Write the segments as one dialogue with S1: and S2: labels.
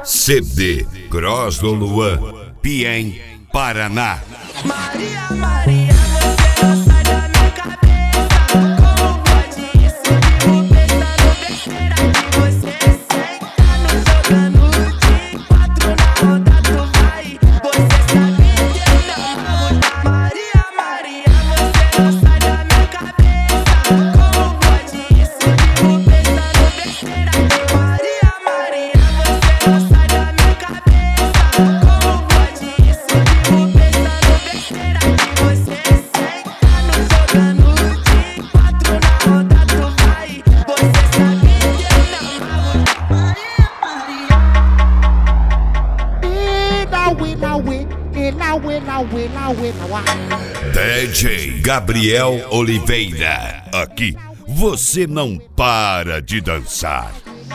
S1: CD Cross do Luan, Piém, Paraná.
S2: Maria, Maria, você não sai da minha cabeça. Como pode isso? Vivo pensando besteira que você senta no jogando de 4 na roda tu vai. Você sabe que eu não amo. Maria, Maria, você não sai da minha cabeça. Como pode isso? Vivo pensando besteira. Maria, Maria, você não sai da minha cabeça. Como pode isso? Vivo pensando besteira que você senta no jogando de 4 na roda tu vai. Você sabe que eu não amo.
S1: DJ Gabriel Oliveira, aqui você não para de dançar.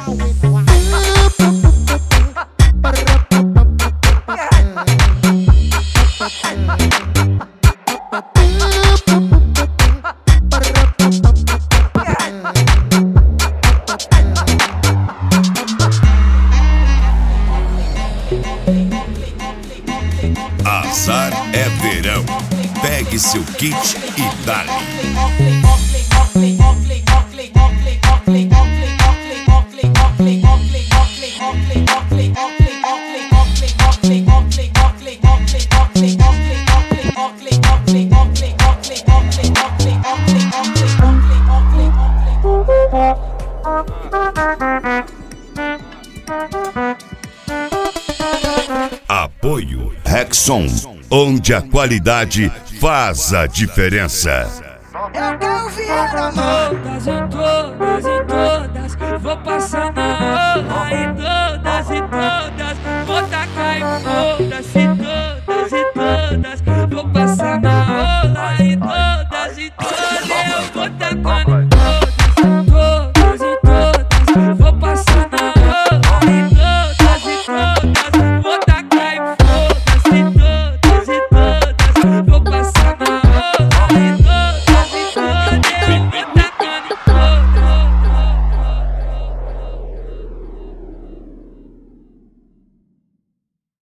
S1: Azar é verão. Pegue seu kit e dá-lhe. Apoio Rexon, onde a qualidade faz a diferença.
S3: Eu quero ver todas, em todas, vou passar na